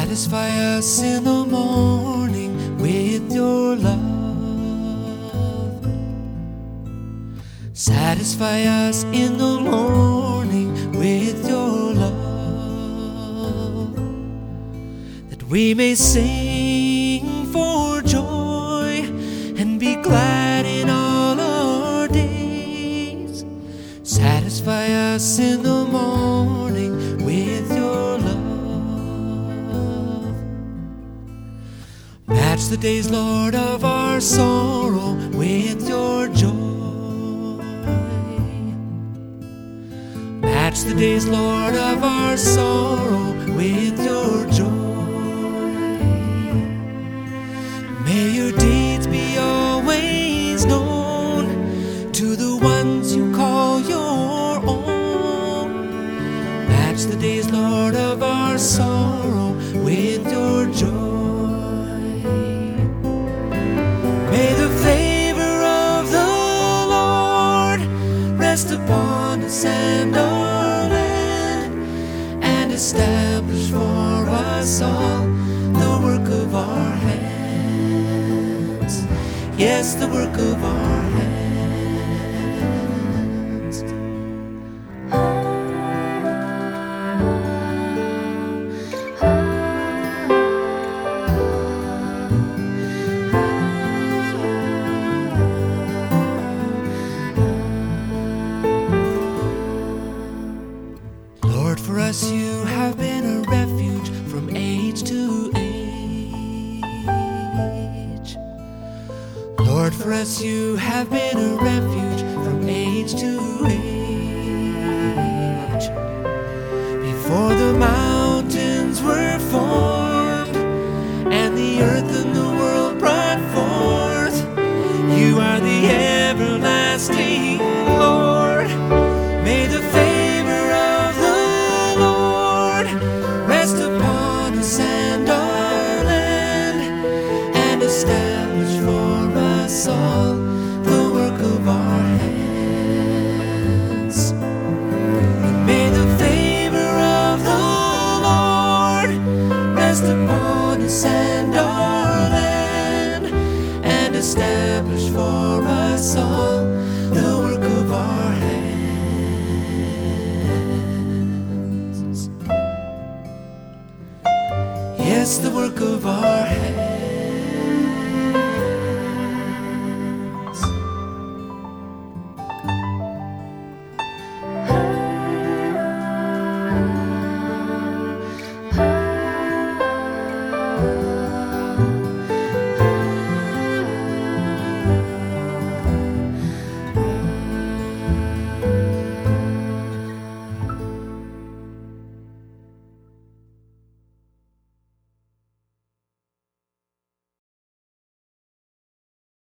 Satisfy us in the morning with your love. Satisfy us in the morning with your love, that we may sing for joy and be glad in all our days. Satisfy us in the morning with your love. Match the days, Lord, of our sorrow with your joy. Match the days, Lord, of our sorrow with your joy. May your deeds be always known to the ones you call your own. Match the days, Lord, of our sorrow with your joy. May the favor of the Lord rest upon us and our land, and establish for us all the work of our hands. Yes, the work of our hands. Lord, for us you have been a refuge from age to age. Lord, for us you have been a refuge from age to age. Before the mountains were formed and the earth and the world brought forth, you are the everlasting Lord. May the favor of the Lord rest upon us and our land, and establish for us all the work of our hands. And may the favor of the Lord rest upon us and our land, and establish for us all the work of our hands. Yes, the work of our hands.